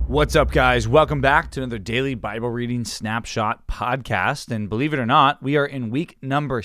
What's up, guys? Welcome back to another daily Bible reading snapshot podcast. And believe it or not, we are in week number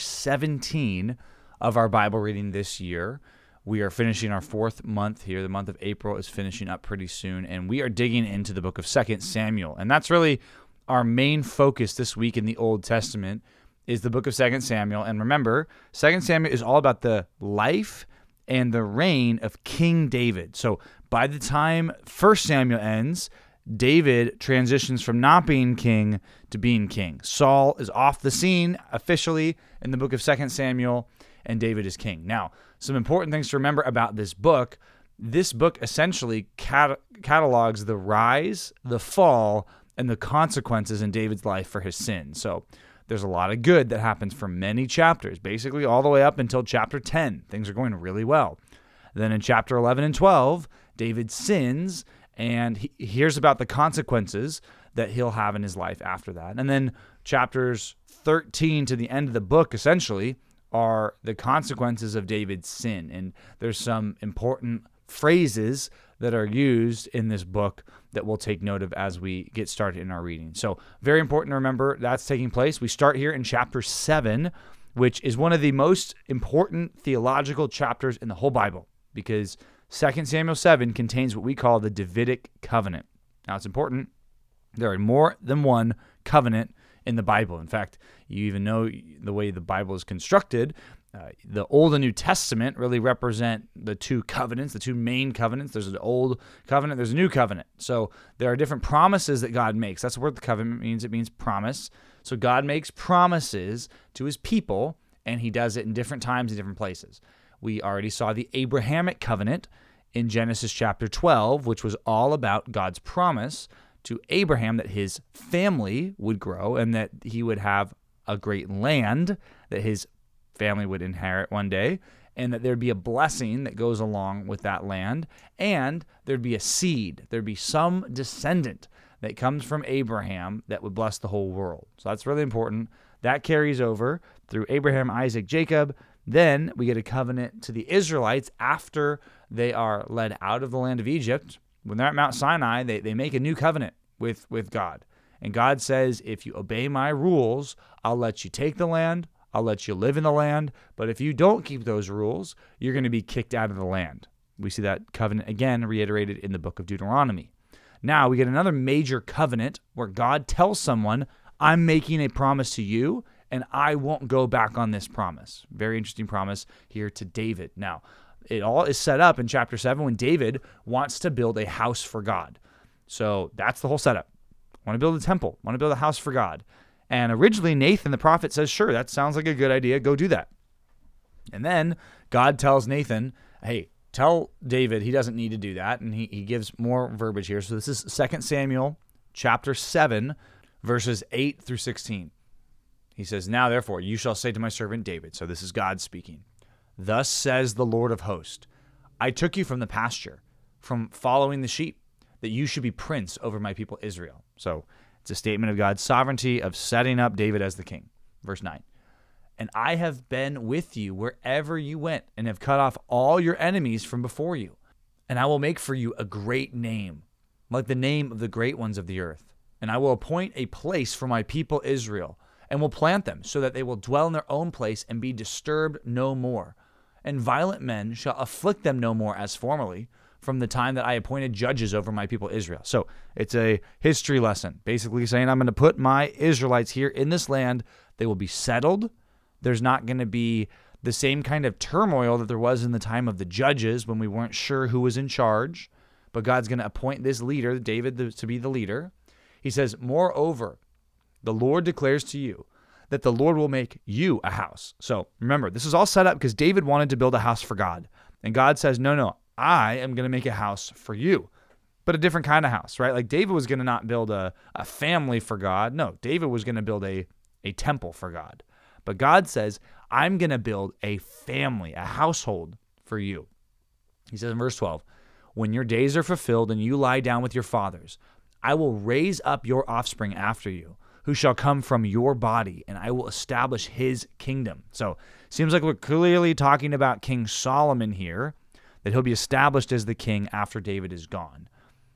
17 of our Bible reading this year. We are finishing our fourth month here. The month of April is finishing up pretty soon, and we are digging into the book of 2 Samuel. And that's really our main focus this week in the Old Testament is the book of 2 Samuel. And remember, 2 Samuel is all about the life and the reign of King David. So by the time 1 Samuel ends, David transitions from not being king to being king. Saul is off the scene officially in the book of 2 Samuel, and David is king. Now, some important things to remember about this book. This book essentially catalogs the rise, the fall, and the consequences in David's life for his sin. So there's a lot of good that happens for many chapters, basically all the way up until chapter 10. Things are going really well. Then in chapter 11 and 12, David sins, and he hears about the consequences that he'll have in his life after that. And then chapters 13 to the end of the book, essentially, are the consequences of David's sin. And there's some important phrases that are used in this book that we'll take note of as we get started in our reading. So very important to remember that's taking place. We start here in chapter 7, which is one of the most important theological chapters in the whole Bible, because 2 Samuel 7 contains what we call the Davidic covenant. Now, it's important. There are more than one covenant in the Bible. In fact, you even know the way the Bible is constructed. The Old and New Testament really represent the two covenants, the two main covenants. There's an old covenant, there's a new covenant. So there are different promises that God makes. That's what the covenant means. It means promise. So God makes promises to his people, and he does it in different times and different places. We already saw the Abrahamic covenant in Genesis chapter 12, which was all about God's promise to Abraham that his family would grow and that he would have a great land that his family would inherit one day, and that there'd be a blessing that goes along with that land, and there'd be a seed, there'd be some descendant that comes from Abraham that would bless the whole world. So that's really important. That carries over through Abraham, Isaac, Jacob. Then we get a covenant to the Israelites after they are led out of the land of Egypt. When they're at Mount Sinai, they make a new covenant with God. And God says, if you obey my rules, I'll let you take the land, I'll let you live in the land, but if you don't keep those rules, you're going to be kicked out of the land. We see that covenant again reiterated in the book of Deuteronomy. Now we get another major covenant where God tells someone, I'm making a promise to you, and I won't go back on this promise. Very interesting promise here to David. Now, it all is set up in chapter 7 when David wants to build a house for God. So that's the whole setup. I want to build a temple. I want to build a house for God. And originally, Nathan the prophet says, sure, that sounds like a good idea. Go do that. And then God tells Nathan, hey, tell David he doesn't need to do that. And he gives more verbiage here. So this is 2 Samuel chapter 7, verses 8 through 16. He says, now, therefore, you shall say to my servant David, so this is God speaking, thus says the Lord of hosts, I took you from the pasture, from following the sheep, that you should be prince over my people Israel. So it's a statement of God's sovereignty of setting up David as the king. Verse 9, and I have been with you wherever you went and have cut off all your enemies from before you. And I will make for you a great name, like the name of the great ones of the earth. And I will appoint a place for my people Israel, and will plant them so that they will dwell in their own place and be disturbed no more. And violent men shall afflict them no more as formerly, from the time that I appointed judges over my people Israel. So it's a history lesson, basically saying I'm going to put my Israelites here in this land. They will be settled. There's not going to be the same kind of turmoil that there was in the time of the judges when we weren't sure who was in charge. But God's going to appoint this leader, David, to be the leader. He says, moreover, the Lord declares to you that the Lord will make you a house. So remember, this is all set up because David wanted to build a house for God. And God says, no, I am going to make a house for you, but a different kind of house, right? Like David was going to not build a family for God. No, David was going to build a temple for God. But God says, I'm going to build a family, a household for you. He says in verse 12, when your days are fulfilled and you lie down with your fathers, I will raise up your offspring after you, who shall come from your body, and I will establish his kingdom. So seems like we're clearly talking about King Solomon here, that he'll be established as the king after David is gone.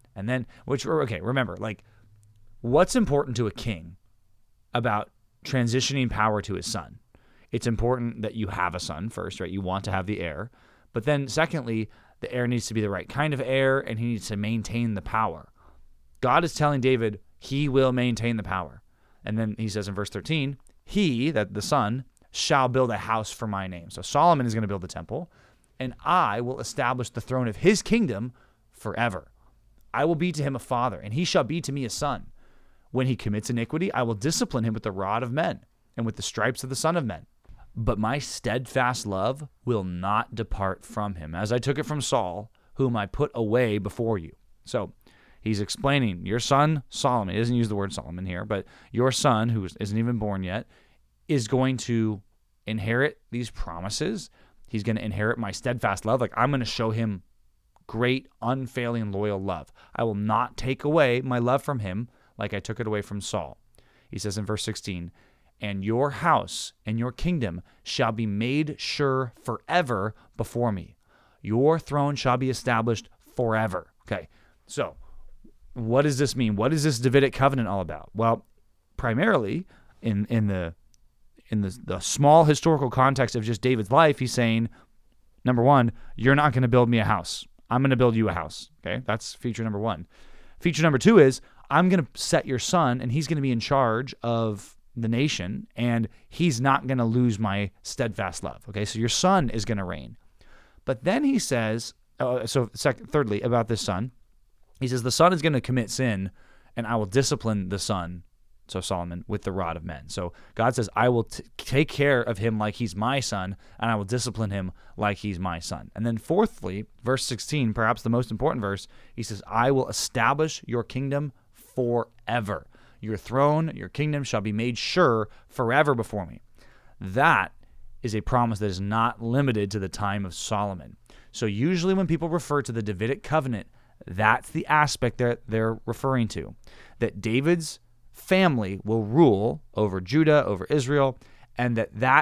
And then, remember, like, what's important to a king about transitioning power to his son? It's important that you have a son first, right? You want to have the heir. But then secondly, the heir needs to be the right kind of heir, and he needs to maintain the power. God is telling David he will maintain the power. And then he says in verse 13, he, that the son, shall build a house for my name. So Solomon is going to build the temple, and I will establish the throne of his kingdom forever. I will be to him a father, and he shall be to me a son. When he commits iniquity, I will discipline him with the rod of men and with the stripes of the son of men. But my steadfast love will not depart from him, as I took it from Saul, whom I put away before you. So he's explaining your son, Solomon, he doesn't use the word Solomon here, but your son, who isn't even born yet, is going to inherit these promises. He's going to inherit my steadfast love. Like, I'm going to show him great, unfailing, loyal love. I will not take away my love from him like I took it away from Saul. He says in verse 16, and your house and your kingdom shall be made sure forever before me. Your throne shall be established forever. Okay, so what does this mean? What is this Davidic covenant all about? Well, primarily in the small historical context of just David's life, he's saying, number one, you're not going to build me a house. I'm going to build you a house. Okay, that's feature number one. Feature number two is I'm going to set your son, and he's going to be in charge of the nation, and he's not going to lose my steadfast love. Okay, so your son is going to reign. But then he says, thirdly, about this son, he says the son is going to commit sin, and I will discipline the son, so Solomon, with the rod of men. So God says, I will take care of him like he's my son, and I will discipline him like he's my son. And then fourthly, verse 16, perhaps the most important verse, he says, I will establish your kingdom forever. Your throne, your kingdom shall be made sure forever before me. That is a promise that is not limited to the time of Solomon. So usually when people refer to the Davidic covenant, that's the aspect that they're referring to, that David's family will rule over Judah, over Israel, and that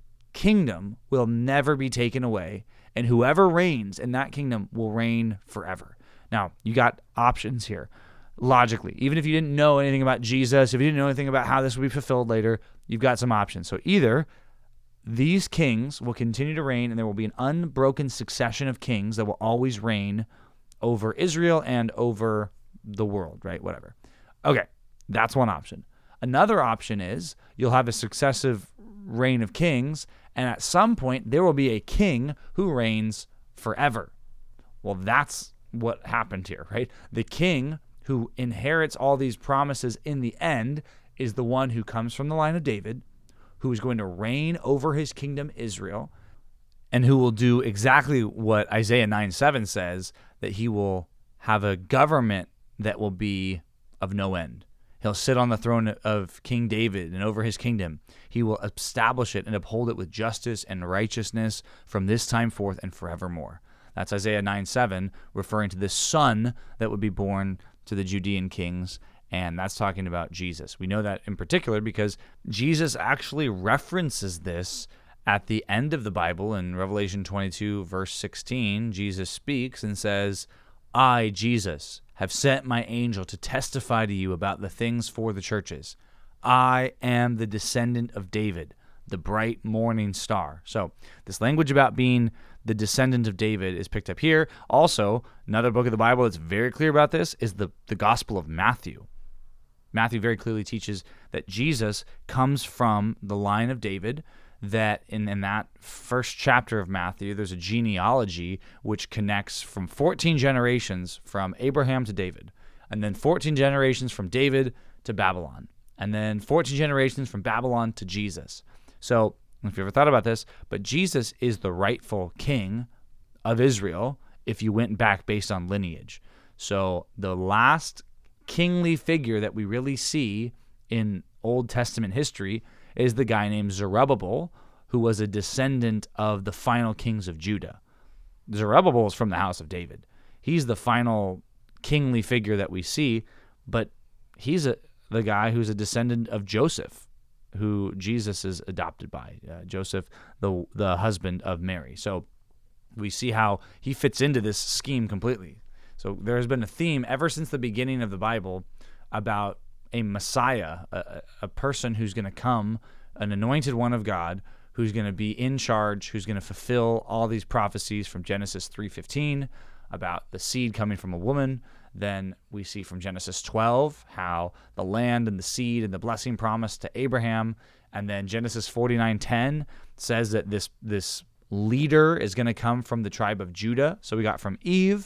kingdom will never be taken away, and whoever reigns in that kingdom will reign forever. Now, you got options here. Logically, even if you didn't know anything about Jesus, if you didn't know anything about how this will be fulfilled later, you've got some options. So either these kings will continue to reign, and there will be an unbroken succession of kings that will always reign over Israel and over the world, right? Whatever. Okay, that's one option. Another option is you'll have a successive reign of kings, and at some point there will be a king who reigns forever. Well, that's what happened here, right? The king who inherits all these promises in the end is the one who comes from the line of David, who is going to reign over his kingdom, Israel, and who will do exactly what Isaiah 9:7 says, that he will have a government that will be of no end. He'll sit on the throne of King David, and over his kingdom, he will establish it and uphold it with justice and righteousness from this time forth and forevermore. That's Isaiah 9:7, referring to this son that would be born to the Judean kings, and that's talking about Jesus. We know that in particular because Jesus actually references this at the end of the Bible. In Revelation 22, verse 16, Jesus speaks and says, I, Jesus, have sent my angel to testify to you about the things for the churches. I am the descendant of David, the bright morning star. So this language about being the descendant of David is picked up here. Also, another book of the Bible that's very clear about this is the Gospel of Matthew. Matthew very clearly teaches that Jesus comes from the line of David, that in that first chapter of Matthew, there's a genealogy which connects from 14 generations from Abraham to David, and then 14 generations from David to Babylon, and then 14 generations from Babylon to Jesus. So, if you ever thought about this, but Jesus is the rightful king of Israel if you went back based on lineage. So the last kingly figure that we really see in Old Testament history is the guy named Zerubbabel, who was a descendant of the final kings of Judah. Zerubbabel is from the house of David. He's the final kingly figure that we see, but he's the guy who's a descendant of Joseph, who Jesus is adopted by, Joseph, the husband of Mary. So we see how he fits into this scheme completely. So there has been a theme ever since the beginning of the Bible about a Messiah, a person who's going to come, an anointed one of God, who's going to be in charge, who's going to fulfill all these prophecies from Genesis 3:15 about the seed coming from a woman. Then we see from Genesis 12 how the land and the seed and the blessing promised to Abraham. And then Genesis 49:10 says that this leader is going to come from the tribe of Judah. So we got from Eve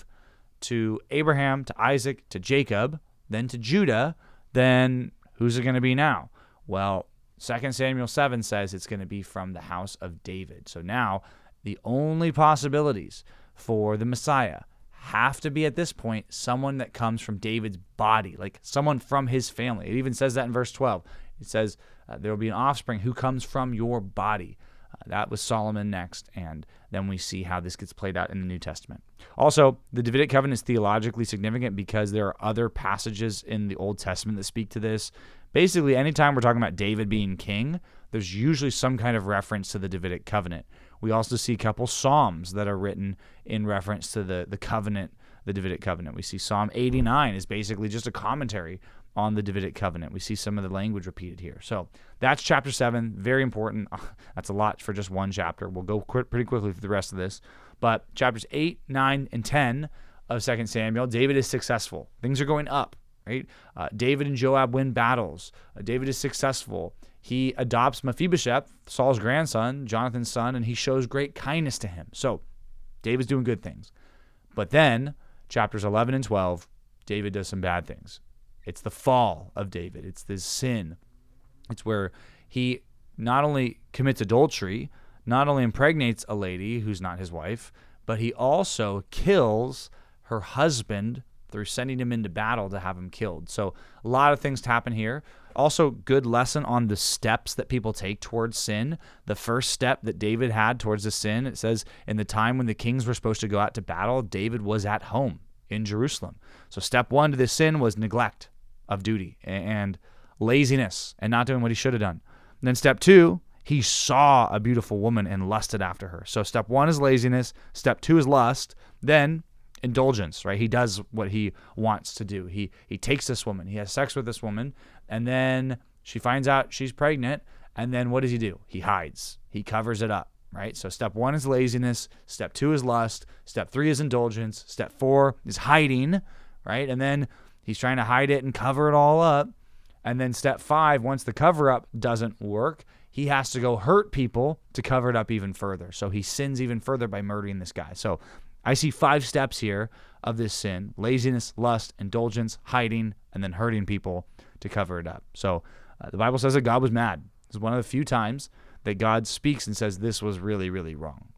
to Abraham to Isaac to Jacob, then to Judah. Then who's it going to be now? Well, 2 Samuel 7 says it's going to be from the house of David. So now the only possibilities for the Messiah have to be at this point someone that comes from David's body, like someone from his family. It even says that in verse 12. It says there will be an offspring who comes from your body. That was Solomon next, and then we see how this gets played out in the New Testament. Also, the Davidic covenant is theologically significant because there are other passages in the Old Testament that speak to this. Basically, anytime we're talking about David being king, there's usually some kind of reference to the Davidic covenant. We also see a couple Psalms that are written in reference to the covenant, the Davidic covenant. We see Psalm 89 is basically just a commentary on the Davidic covenant. We see some of the language repeated here. So that's chapter 7, very important. That's a lot for just one chapter. We'll go pretty quickly through the rest of this. But chapters 8, 9, and 10 of 2 Samuel, David is successful. Things are going up, right? David and Joab win battles. David is successful. He adopts Mephibosheth, Saul's grandson, Jonathan's son, and he shows great kindness to him. So David's doing good things. But then, chapters 11 and 12, David does some bad things. It's the fall of David. It's this sin. It's where he not only commits adultery, not only impregnates a lady who's not his wife, but he also kills her husband through sending him into battle to have him killed. So a lot of things happen here. Also, good lesson on the steps that people take towards sin. The first step that David had towards the sin, it says, in the time when the kings were supposed to go out to battle, David was at home in Jerusalem. So step one to this sin was neglect of duty and laziness and not doing what he should have done. And then step two, he saw a beautiful woman and lusted after her. So step one is laziness. Step two is lust. Then indulgence, right? He does what he wants to do. He takes this woman. He has sex with this woman. And then she finds out she's pregnant. And then what does he do? He hides. He covers it up, right? So step one is laziness. Step two is lust. Step three is indulgence. Step four is hiding, right? And then he's trying to hide it and cover it all up. And then step five, once the cover up doesn't work, he has to go hurt people to cover it up even further. So he sins even further by murdering this guy. So I see 5 steps here of this sin: laziness, lust, indulgence, hiding, and then hurting people to cover it up. So the Bible says that God was mad. This is one of the few times that God speaks and says this was really, really wrong.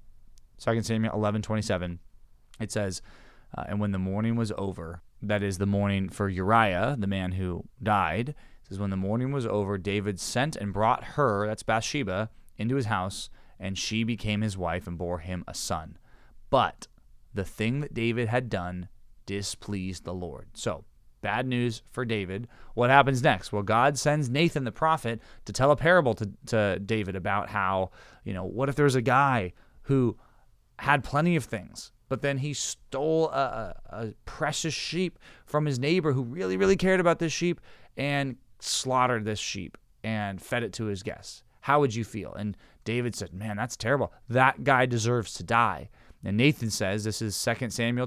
2 Samuel 11:27, it says, and when the morning was over, that is the morning for Uriah, the man who died, it says, when the morning was over, David sent and brought her, that's Bathsheba, into his house, and she became his wife and bore him a son. But the thing that David had done displeased the Lord. So, bad news for David. What happens next? Well, God sends Nathan the prophet to tell a parable to David about how, what if there's a guy who had plenty of things, but then he stole a precious sheep from his neighbor who really, really cared about this sheep and slaughtered this sheep and fed it to his guests. How would you feel? And David said, man, that's terrible. That guy deserves to die. And Nathan says, this is 2 Samuel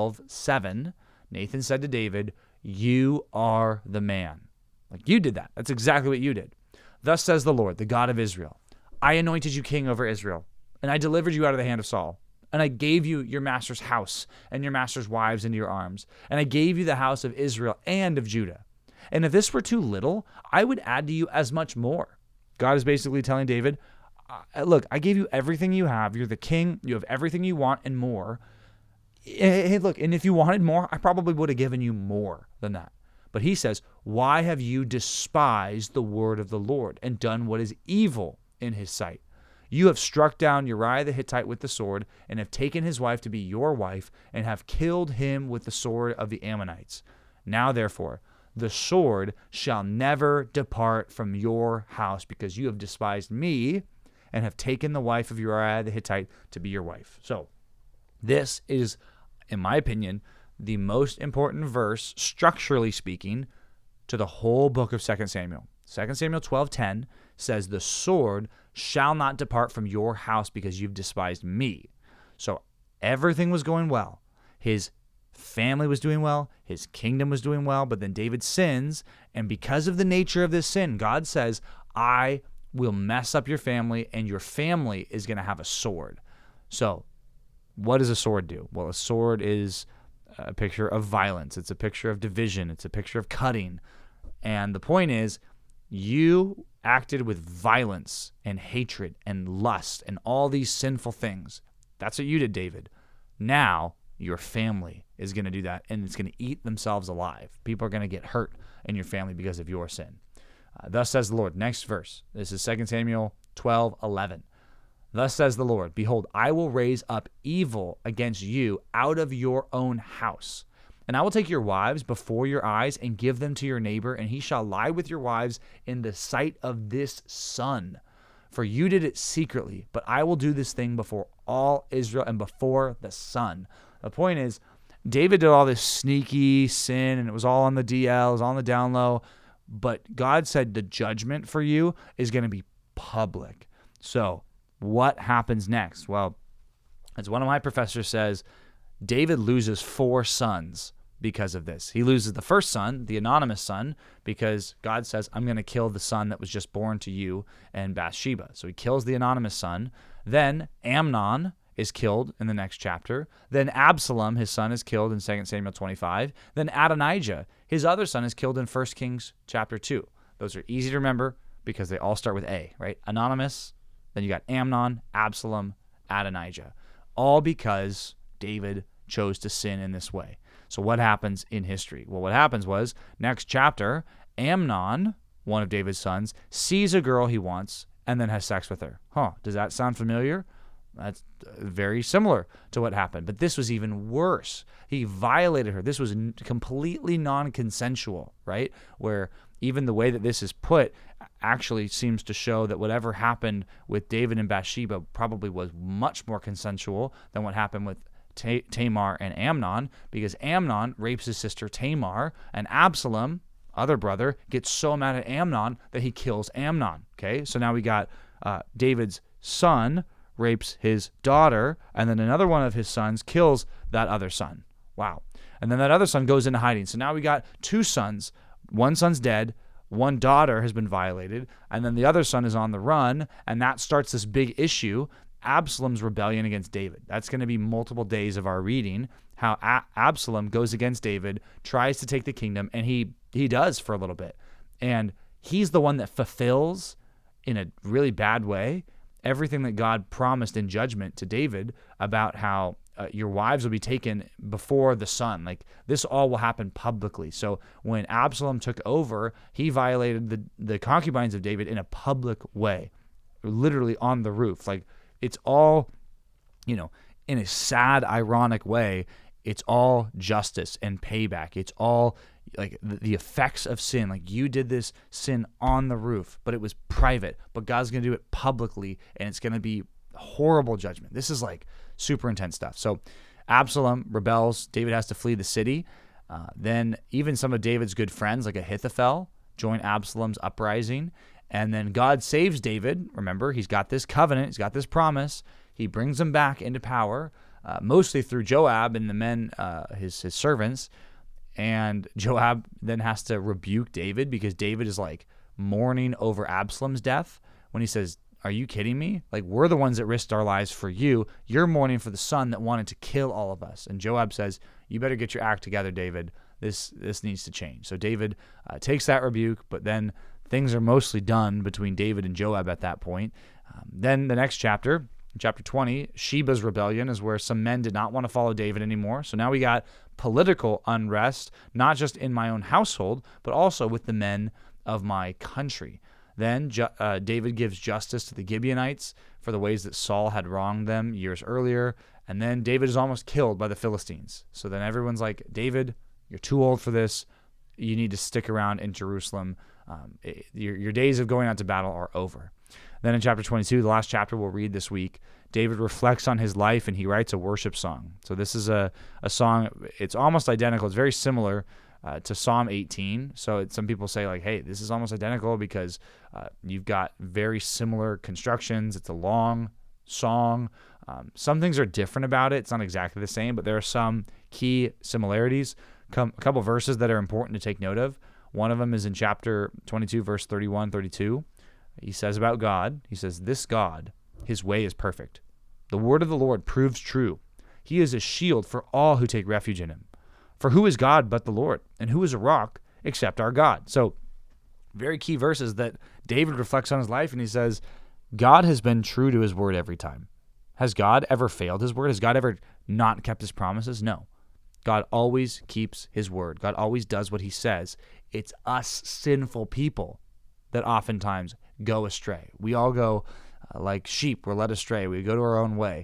12:7. Nathan said to David, you are the man. Like, you did that. That's exactly what you did. Thus says the Lord, the God of Israel, I anointed you king over Israel, and I delivered you out of the hand of Saul. And I gave you your master's house and your master's wives into your arms. And I gave you the house of Israel and of Judah. And if this were too little, I would add to you as much more. God is basically telling David, look, I gave you everything you have. You're the king. You have everything you want and more. Hey, look, and if you wanted more, I probably would have given you more than that. But he says, why have you despised the word of the Lord and done what is evil in his sight? You have struck down Uriah the Hittite with the sword and have taken his wife to be your wife and have killed him with the sword of the Ammonites. Now, therefore, the sword shall never depart from your house because you have despised me and have taken the wife of Uriah the Hittite to be your wife. So this is, in my opinion, the most important verse, structurally speaking, to the whole book of 2 Samuel. 2 Samuel 12:10 says, the sword shall not depart from your house because you've despised me. So everything was going well. His family was doing well. His kingdom was doing well. But then David sins. And because of the nature of this sin, God says, I will mess up your family, and your family is going to have a sword. So what does a sword do? Well, a sword is a picture of violence. It's a picture of division. It's a picture of cutting. And the point is, you acted with violence and hatred and lust and all these sinful things. That's what you did, David. Now your family is going to do that, and it's going to eat themselves alive. People are going to get hurt in your family because of your sin. Thus says the Lord. Next verse. This is 2 Samuel 12:11. Thus says the Lord, behold, I will raise up evil against you out of your own house. And I will take your wives before your eyes and give them to your neighbor, and he shall lie with your wives in the sight of this sun. For you did it secretly, but I will do this thing before all Israel and before the sun. The point is, David did all this sneaky sin, and it was all on the DL, it was on the down low, but God said the judgment for you is going to be public. So what happens next? Well, as one of my professors says, David loses 4 sons because of this. He loses the first son, the anonymous son, because God says, I'm going to kill the son that was just born to you and Bathsheba. So he kills the anonymous son. Then Amnon is killed in the next chapter. Then Absalom, his son, is killed in 2 Samuel 25. Then Adonijah, his other son, is killed in 1 Kings chapter 2. Those are easy to remember because they all start with A, right? Anonymous, then you got Amnon, Absalom, Adonijah. All because David chose to sin in this way. So what happens in history? Well, what happens was, next chapter, Amnon, one of David's sons, sees a girl he wants and then has sex with her. Does that sound familiar? That's very similar to what happened. But this was even worse. He violated her. This was completely non-consensual, right? Where even the way that this is put actually seems to show that whatever happened with David and Bathsheba probably was much more consensual than what happened with Tamar and Amnon, because Amnon rapes his sister Tamar, and Absalom, other brother, gets so mad at Amnon that he kills Amnon. Okay, so now we got David's son rapes his daughter, and then another one of his sons kills that other son. Wow. And then that other son goes into hiding. So now we got 2 sons. One son's dead, one daughter has been violated, and then the other son is on the run, and that starts this big issue, Absalom's rebellion against David. That's going to be multiple days of our reading, how Absalom goes against David, tries to take the kingdom, and he does for a little bit. And he's the one that fulfills, in a really bad way, everything that God promised in judgment to David about how your wives will be taken before the sun. Like, this all will happen publicly. So when Absalom took over, he violated the concubines of David in a public way, literally on the roof. Like, it's all, in a sad, ironic way, it's all justice and payback. It's all like the effects of sin. Like, you did this sin on the roof, but it was private. But God's going to do it publicly, and it's going to be horrible judgment. This is like super intense stuff. So Absalom rebels. David has to flee the city. Then even some of David's good friends, like Ahithophel, join Absalom's uprising. And then God saves David. Remember, he's got this covenant. He's got this promise. He brings him back into power, mostly through Joab and the men, his servants. And Joab then has to rebuke David because David is like mourning over Absalom's death when he says, are you kidding me? Like, we're the ones that risked our lives for you. You're mourning for the son that wanted to kill all of us. And Joab says, you better get your act together, David. This needs to change. So David takes that rebuke, but then things are mostly done between David and Joab at that point. Then the next chapter, chapter 20, Sheba's rebellion is where some men did not want to follow David anymore. So now we got political unrest, not just in my own household, but also with the men of my country. Then David gives justice to the Gibeonites for the ways that Saul had wronged them years earlier. And then David is almost killed by the Philistines. So then everyone's like, David, you're too old for this. You need to stick around in Jerusalem. Your days of going out to battle are over. Then in chapter 22, the last chapter we'll read this week, David reflects on his life and he writes a worship song. So this is a song, it's almost identical. It's very similar to Psalm 18. So some people say like, hey, this is almost identical because you've got very similar constructions. It's a long song. Some things are different about it. It's not exactly the same, but there are some key similarities. A couple verses that are important to take note of. One of them is in chapter 22, verse 31, 32. He says about God, he says, this God, his way is perfect. The word of the Lord proves true. He is a shield for all who take refuge in him. For who is God but the Lord? And who is a rock except our God? So very key verses that David reflects on his life, and he says, God has been true to his word every time. Has God ever failed his word? Has God ever not kept his promises? No. God always keeps his word. God always does what he says. It's us sinful people that oftentimes go astray. We all go like sheep. We're led astray. We go to our own way.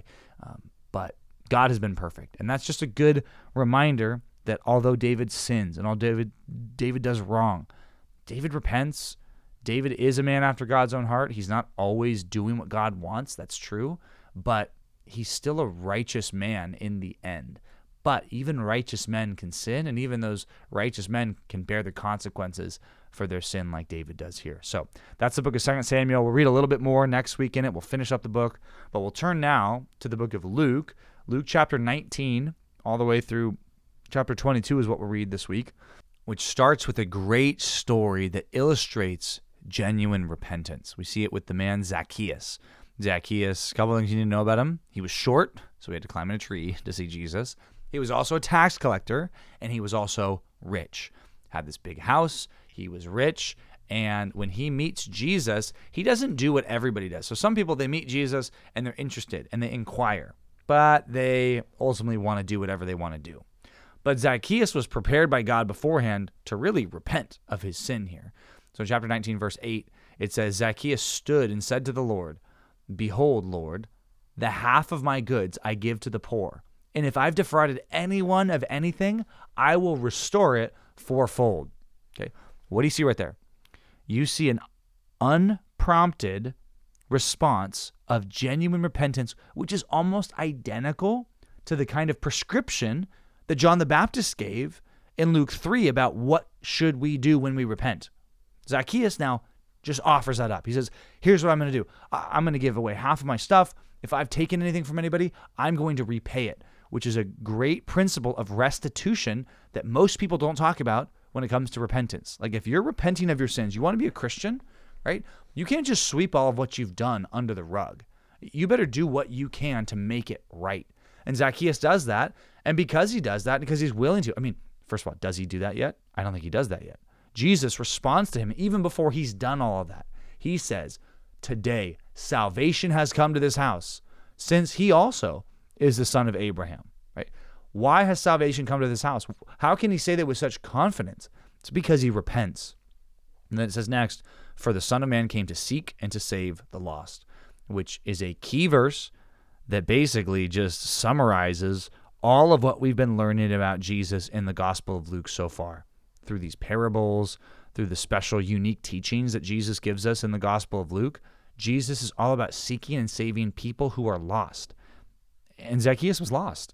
But God has been perfect. And that's just a good reminder that although David sins and although David does wrong, David repents. David is a man after God's own heart. He's not always doing what God wants. That's true. But he's still a righteous man in the end. But even righteous men can sin, and even those righteous men can bear the consequences for their sin like David does here. So that's the book of 2 Samuel. We'll read a little bit more next week in it. We'll finish up the book. But we'll turn now to the book of Luke. Luke chapter 19 all the way through chapter 22 is what we'll read this week, which starts with a great story that illustrates genuine repentance. We see it with the man Zacchaeus. Zacchaeus, a couple things you need to know about him. He was short, so he had to climb in a tree to see Jesus. He was also a tax collector, and he was also rich. Had this big house, he was rich, and when he meets Jesus, he doesn't do what everybody does. So some people, they meet Jesus, and they're interested, and they inquire, but they ultimately want to do whatever they want to do. But Zacchaeus was prepared by God beforehand to really repent of his sin here. So in chapter 19, verse 8, it says, Zacchaeus stood and said to the Lord, Behold, Lord, the half of my goods I give to the poor. And if I've defrauded anyone of anything, I will restore it fourfold. Okay, what do you see right there? You see an unprompted response of genuine repentance, which is almost identical to the kind of prescription that John the Baptist gave in Luke 3 about what should we do when we repent. Zacchaeus now just offers that up. He says, here's what I'm going to do. I'm going to give away half of my stuff. If I've taken anything from anybody, I'm going to repay it, which is a great principle of restitution that most people don't talk about when it comes to repentance. Like if you're repenting of your sins, you want to be a Christian, right? You can't just sweep all of what you've done under the rug. You better do what you can to make it right. And Zacchaeus does that. And because he does that, because he's willing to, first of all, does he do that yet? I don't think he does that yet. Jesus responds to him even before he's done all of that. He says, today, salvation has come to this house, since he also is the son of Abraham, right? Why has salvation come to this house? How can he say that with such confidence? It's because he repents. And then it says next, for the Son of Man came to seek and to save the lost, which is a key verse that basically just summarizes all of what we've been learning about Jesus in the Gospel of Luke so far, through these parables, through the special, unique teachings that Jesus gives us in the Gospel of Luke. Jesus is all about seeking and saving people who are lost. And Zacchaeus was lost.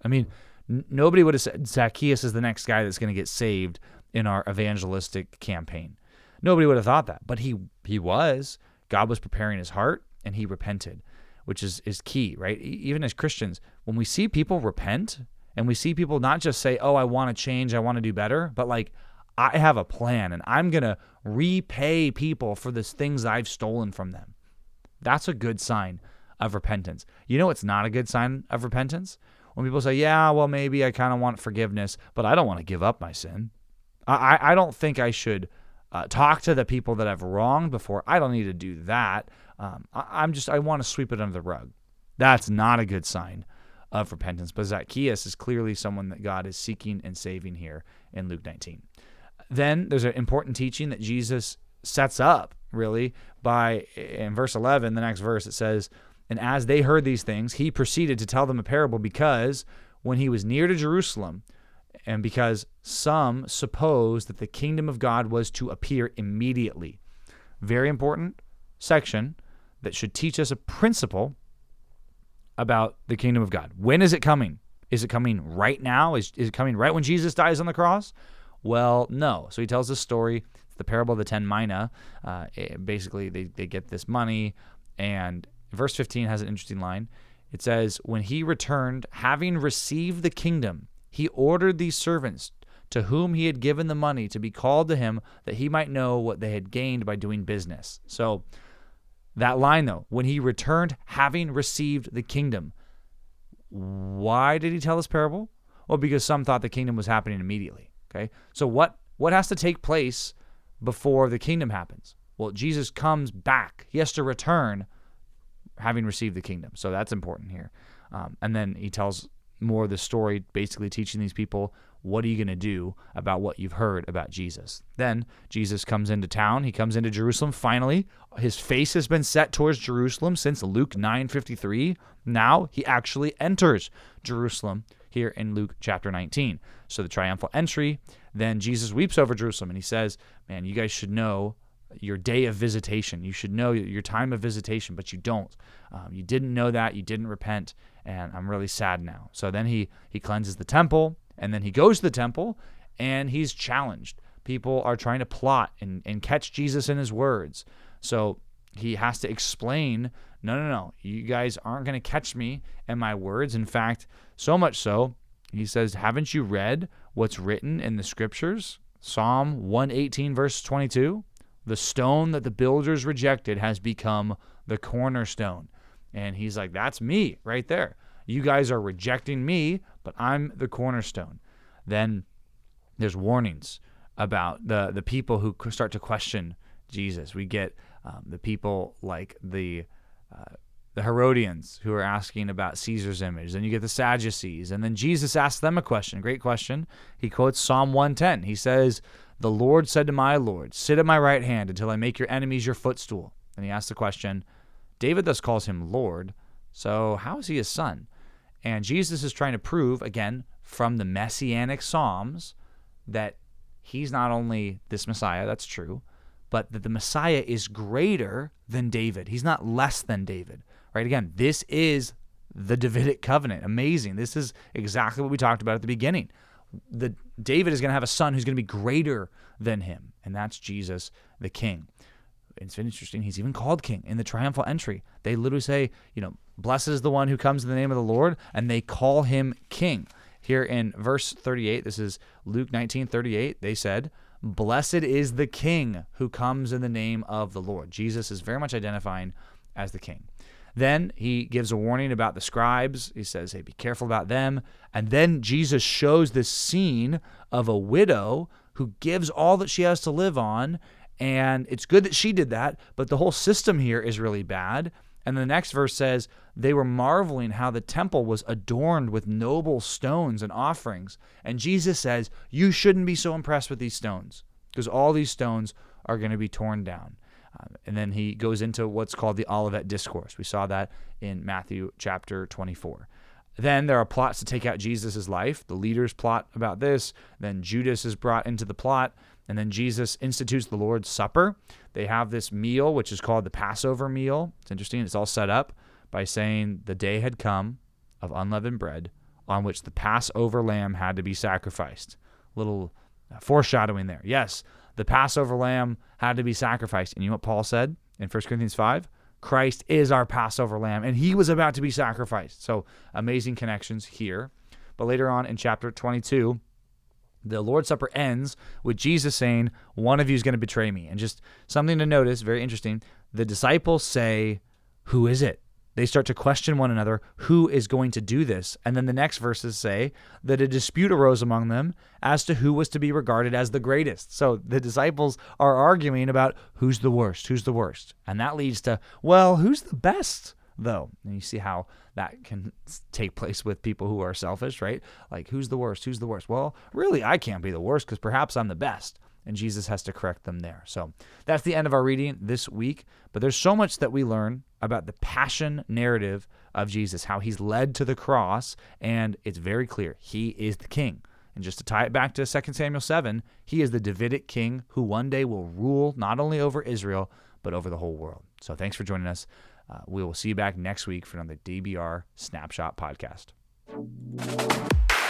Nobody would have said Zacchaeus is the next guy that's going to get saved in our evangelistic campaign. Nobody would have thought that, but he was. God was preparing his heart, and he repented, which is key, right? Even as Christians, when we see people repent, and we see people not just say, oh, I want to change, I want to do better, but like, I have a plan, and I'm going to repay people for the things I've stolen from them. That's a good sign of repentance. You know what's not a good sign of repentance? When people say, yeah, well, maybe I kind of want forgiveness, but I don't want to give up my sin. I don't think I should talk to the people that I've wronged before. I don't need to do that. I want to sweep it under the rug. That's not a good sign of repentance. But Zacchaeus is clearly someone that God is seeking and saving here in Luke 19. Then there's an important teaching that Jesus sets up, really, by, in verse 11, the next verse, it says, and as they heard these things, he proceeded to tell them a parable because when he was near to Jerusalem, and because some supposed that the kingdom of God was to appear immediately. Very important section that should teach us a principle about the kingdom of God. When is it coming? Is it coming right now? Is it coming right when Jesus dies on the cross? Well, no. So he tells this story. It's the parable of the 10 mina. Basically, they get this money, and verse 15 has an interesting line. It says, when he returned, having received the kingdom, he ordered these servants to whom he had given the money to be called to him, that he might know what they had gained by doing business. So that line, though, when he returned, having received the kingdom. Why did he tell this parable? Well, because some thought the kingdom was happening immediately. Okay, so what has to take place before the kingdom happens? Well, Jesus comes back. He has to return having received the kingdom. So that's important here. And then he tells more of the story, basically teaching these people, what are you going to do about what you've heard about Jesus? Then Jesus comes into town. He comes into Jerusalem. Finally, his face has been set towards Jerusalem since Luke 9:53. Now he actually enters Jerusalem here in Luke chapter 19. So the triumphal entry, then Jesus weeps over Jerusalem and he says, man, you guys should know your day of visitation. You should know your time of visitation, but you don't. You didn't know that. You didn't repent, and I'm really sad now. So then he cleanses the temple, and then he goes to the temple, and he's challenged. People are trying to plot and catch Jesus in his words. So he has to explain, no, you guys aren't going to catch me in my words. In fact, so much so, he says, haven't you read what's written in the scriptures? Psalm 118, verse 22. The stone that the builders rejected has become the cornerstone. And he's like, that's me right there. You guys are rejecting me, but I'm the cornerstone. Then there's warnings about the people who start to question Jesus. We get the people like the Herodians who are asking about Caesar's image. Then you get the Sadducees. And then Jesus asks them a question, great question. He quotes Psalm 110. He says, the Lord said to my Lord, sit at my right hand until I make your enemies your footstool. And he asks the question, David thus calls him Lord, so how is he his son? And Jesus is trying to prove, again, from the Messianic Psalms, that he's not only this Messiah, that's true, but that the Messiah is greater than David. He's not less than David, right? Again, this is the Davidic covenant. Amazing. This is exactly what we talked about at the beginning. David is going to have a son who's going to be greater than him, and that's Jesus the King. It's been interesting. He's even called King in the triumphal entry. They literally say, blessed is the one who comes in the name of the Lord, and they call him King. Here in verse 38, this is Luke 19:38, they said, blessed is the King who comes in the name of the Lord. Jesus is very much identifying as the King. Then he gives a warning about the scribes. He says, hey, be careful about them. And then Jesus shows this scene of a widow who gives all that she has to live on. And it's good that she did that, but the whole system here is really bad. And the next verse says, they were marveling how the temple was adorned with noble stones and offerings. And Jesus says, you shouldn't be so impressed with these stones, because all these stones are going to be torn down. And then he goes into what's called the Olivet Discourse. We saw that in Matthew chapter 24. Then there are plots to take out Jesus' life. The leaders plot about this. Then Judas is brought into the plot. And then Jesus institutes the Lord's Supper. They have this meal, which is called the Passover meal. It's interesting. It's all set up by saying the day had come of unleavened bread on which the Passover lamb had to be sacrificed. Little foreshadowing there. Yes, the Passover lamb had to be sacrificed. And you know what Paul said in 1 Corinthians 5? Christ is our Passover lamb, and he was about to be sacrificed. So amazing connections here. But later on in chapter 22, the Lord's Supper ends with Jesus saying, one of you is going to betray me. And just something to notice, very interesting, the disciples say, who is it? They start to question one another, who is going to do this? And then the next verses say that a dispute arose among them as to who was to be regarded as the greatest. So the disciples are arguing about who's the worst. And that leads to, well, who's the best, though? And you see how that can take place with people who are selfish, right? Like, who's the worst? Well, really, I can't be the worst because perhaps I'm the best. And Jesus has to correct them there. So that's the end of our reading this week. But there's so much that we learn about the passion narrative of Jesus, how he's led to the cross, and it's very clear. He is the king. And just to tie it back to 2 Samuel 7, he is the Davidic king who one day will rule not only over Israel, but over the whole world. So thanks for joining us. We will see you back next week for another DBR Snapshot podcast.